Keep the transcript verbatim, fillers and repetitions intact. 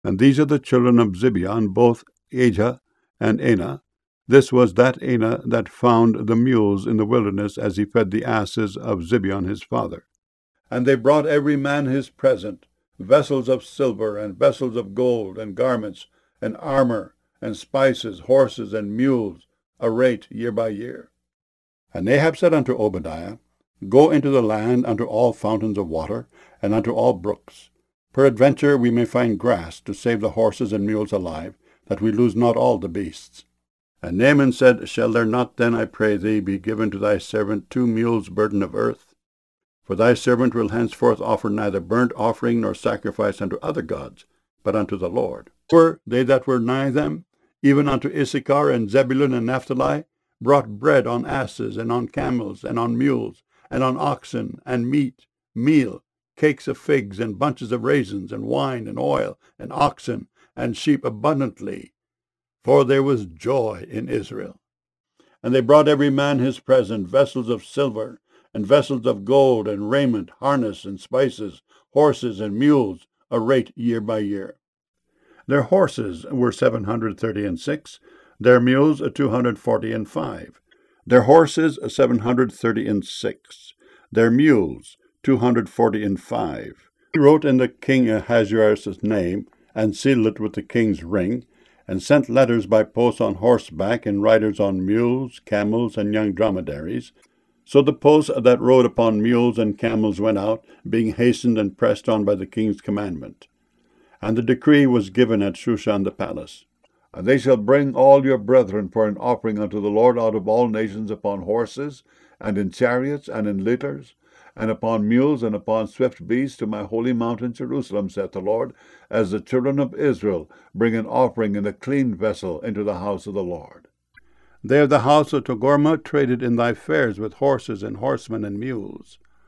And these are the children of Zibeon, both Ajah and Anah. This was that Anah that found the mules in the wilderness as he fed the asses of Zibeon his father. And they brought every man his present, vessels of silver, and vessels of gold, and garments, and armor, and spices, horses, and mules, a rate year by year. And Ahab said unto Obadiah, Go into the land unto all fountains of water, and unto all brooks. Peradventure we may find grass to save the horses and mules alive, that we lose not all the beasts. And Naaman said, Shall there not then, I pray thee, be given to thy servant two mules' burden of earth? For thy servant will henceforth offer neither burnt offering nor sacrifice unto other gods, but unto the Lord. For they that were nigh them, even unto Issachar and Zebulun and Naphtali, brought bread on asses, and on camels, and on mules, and on oxen, and meat, meal, cakes of figs, and bunches of raisins, and wine, and oil, and oxen, and sheep abundantly. For there was joy in Israel. And they brought every man his present, vessels of silver, and vessels of gold, and raiment, harness, and spices, horses, and mules, a rate year by year. Their horses were seven hundred thirty and six, their mules two hundred forty and five. Their horses seven hundred thirty and six, their mules two hundred forty and five. He wrote in the king Ahasuerus' name, and sealed it with the king's ring, and sent letters by post on horseback, and riders on mules, camels, and young dromedaries. So the posts that rode upon mules and camels went out, being hastened and pressed on by the king's commandment. And the decree was given at Shushan the palace. And they shall bring all your brethren for an offering unto the Lord out of all nations upon horses, and in chariots, and in litters, and upon mules, and upon swift beasts, to my holy mountain Jerusalem, saith the Lord, as the children of Israel bring an offering in a clean vessel into the house of the Lord. There the house of Togarmah traded in thy fairs with horses and horsemen and mules.